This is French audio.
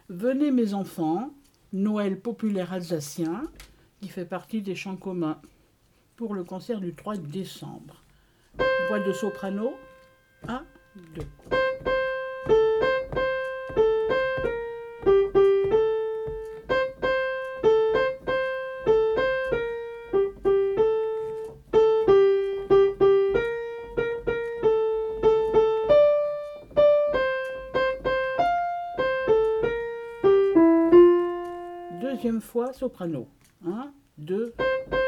Venez mes enfants, Noël populaire alsacien, qui fait partie des chants communs pour le concert du 3 décembre. Voix de soprano, 1, 2. Deuxième fois, soprano. 1, 2.